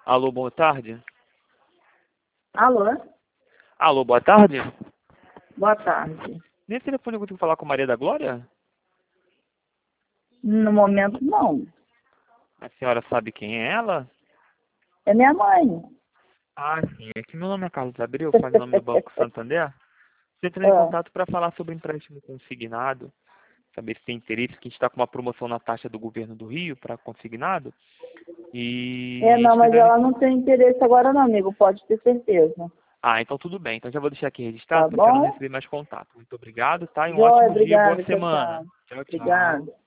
Alô, boa tarde. Alô? Alô, boa tarde. Boa tarde. Nesse telefone eu consigo falar com Maria da Glória? No momento, não. A senhora sabe quem é ela? É minha mãe. Ah, sim. É que meu nome é Carlos Abreu, faz o nome do Banco Santander. Você entrou em Ah, contato para falar sobre empréstimo consignado, saber se tem interesse, que a gente está com uma promoção na taxa do governo do Rio para consignado. E a gente não, está mas dando... ela não tem interesse agora não, amigo. Pode ter certeza. Ah, então tudo bem. Então já vou deixar aqui registrado Tá para a senhora não bom? receber mais contato. Muito obrigado, tá? E um Joia, ótimo dia, boa obrigada. Tchau, semana. tchau. Tchau, tchau. Obrigada.